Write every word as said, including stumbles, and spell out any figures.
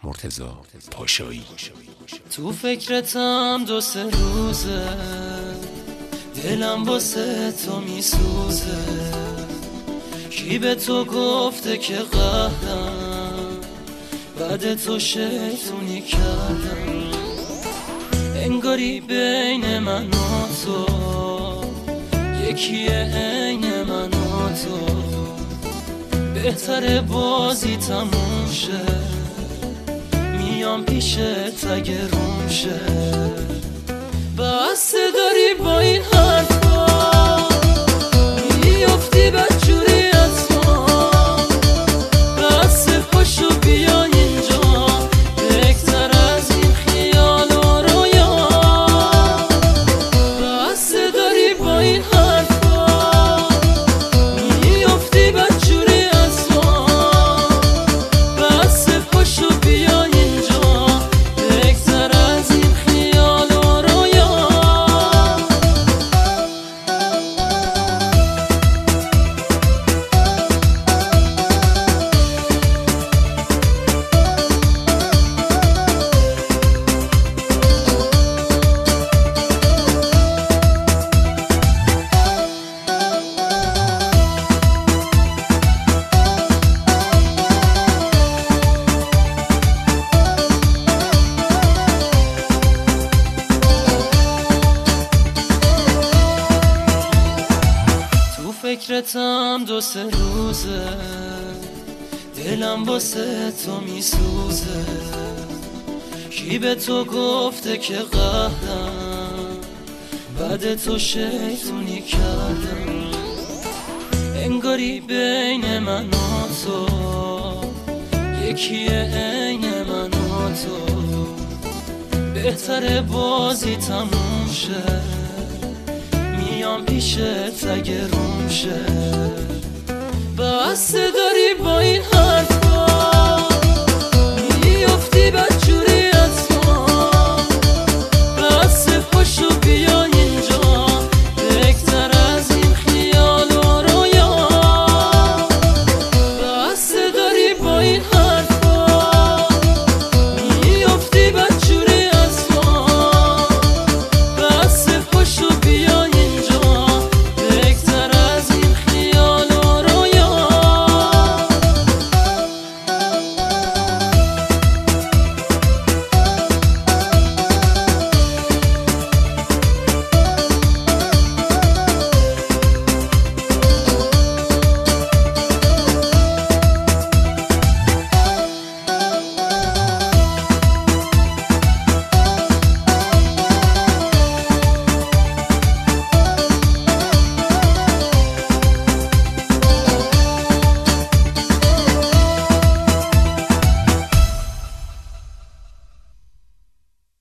مرتضی پاشایی. تو فکرتم دو سه روزه، دلم واسه تو میسوزه. کی به تو گفته که قهرم، بعد تو شیطونی کردم. انگاری بین من و تو یکیه، عین من و تو. بهتره بازی تموم شه، میام پیشت اگه روم شه. بس داری با این حرفا میافتی بدجوری از ما. بس پاشو بیا اینجا، بهتر از این خیال و رویا. بس داری با این حرفا میافتی بدجوری از ما. بس پاشو بیا اینجا، بهتر از این خیال و رویا. فکرتم دو سه روزه، دلم واسه تو میسوزه. کی به تو گفته که قهرم، بعد تو شیطونی کردم. انگاری بین من و تو یکیه، عین من و تو. بهتره بازی تموم شه، میام پیشت اگه روم شه. بس داری با این حرف